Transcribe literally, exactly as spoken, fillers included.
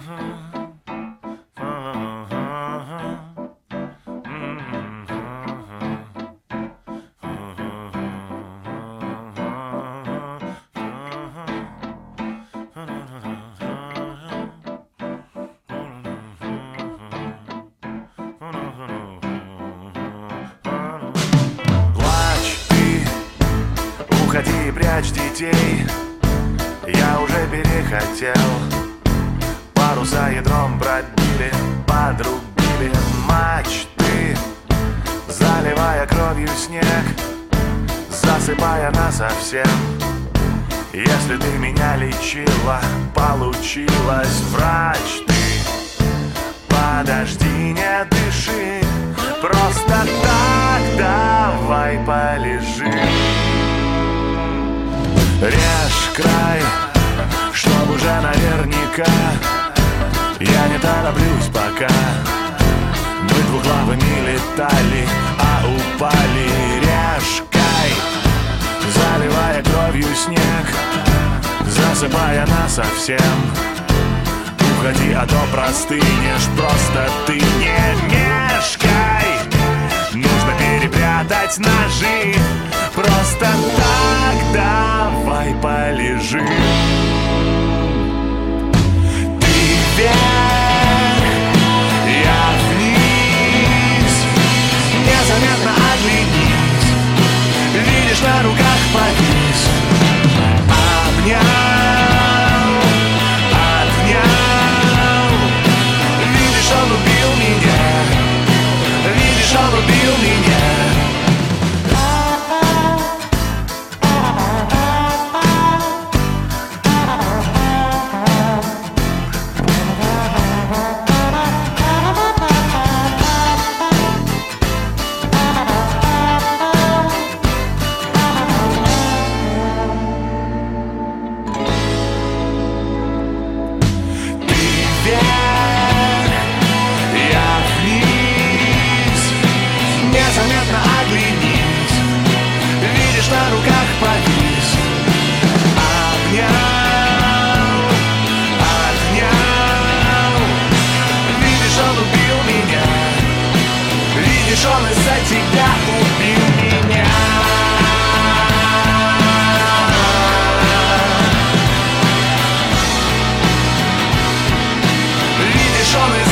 Уходи и прячь детей, я уже перехотел. Паруса ядром пробили, подрубили мачты, заливая кровью снег, засыпая насовсем. Если ты меня лечила, получилось, врач ты. Подожди, не дыши, просто так давай полежи. Режь край, чтоб уже наверняка. Я не тороплюсь пока. Мы двуглавыми летали, а упали. Режь край, заливая кровью снег, засыпая насовсем. Уходи, а то простынешь, просто ты не мешкай. Нужно перепрятать ножи, просто так давай полежи. Ты вверх, я вниз, незаметно оглянись. Видишь, на руках повис. Обнял, отнял. Видишь, он убил меня. Видишь, он убил меня. Незаметно оглянись. Видишь, на руках повис. Обнял, отнял. Видишь, он убил меня. Видишь, он из-за тебя убил меня. Видишь, он из-за